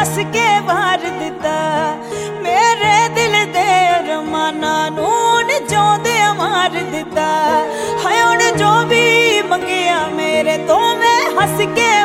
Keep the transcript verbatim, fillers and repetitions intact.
हस के वार दिता मेरे दिल दे अरमाना नून जोंदे मार दिता है हुण जो भी मंगिया मेरे तो मैं हस के